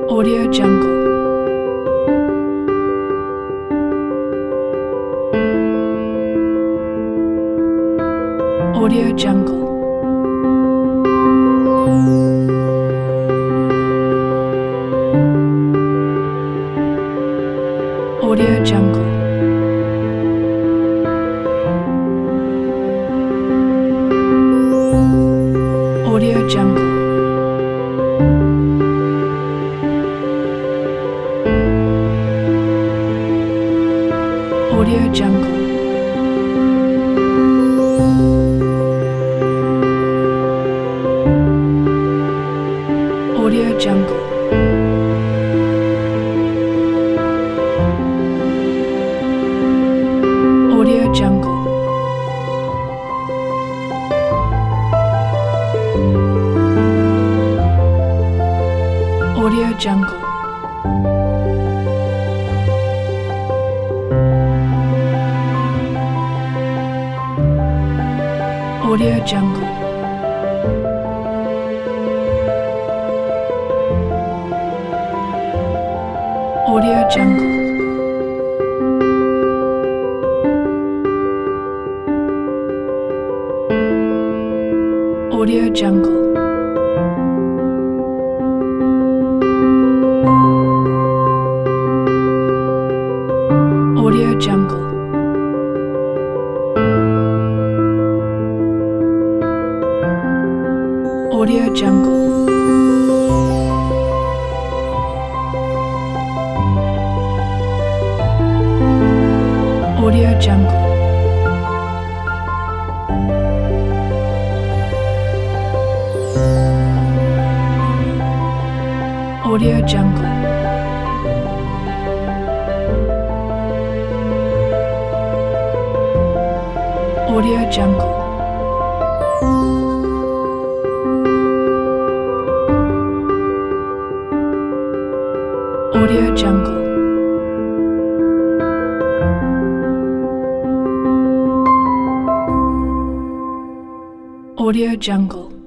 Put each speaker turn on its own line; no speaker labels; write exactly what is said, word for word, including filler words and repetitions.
Audio Jungle. Audio Jungle. Audio Jungle. Audio Jungle. Audio Jungle. Audio Jungle. Audio Jungle. Audio Jungle. Audio Jungle. Audio Jungle. Audio Jungle. Audio Jungle. Audio Jungle. Audio Jungle. Audio Jungle. Audio Jungle. Audio Jungle. Audio Jungle.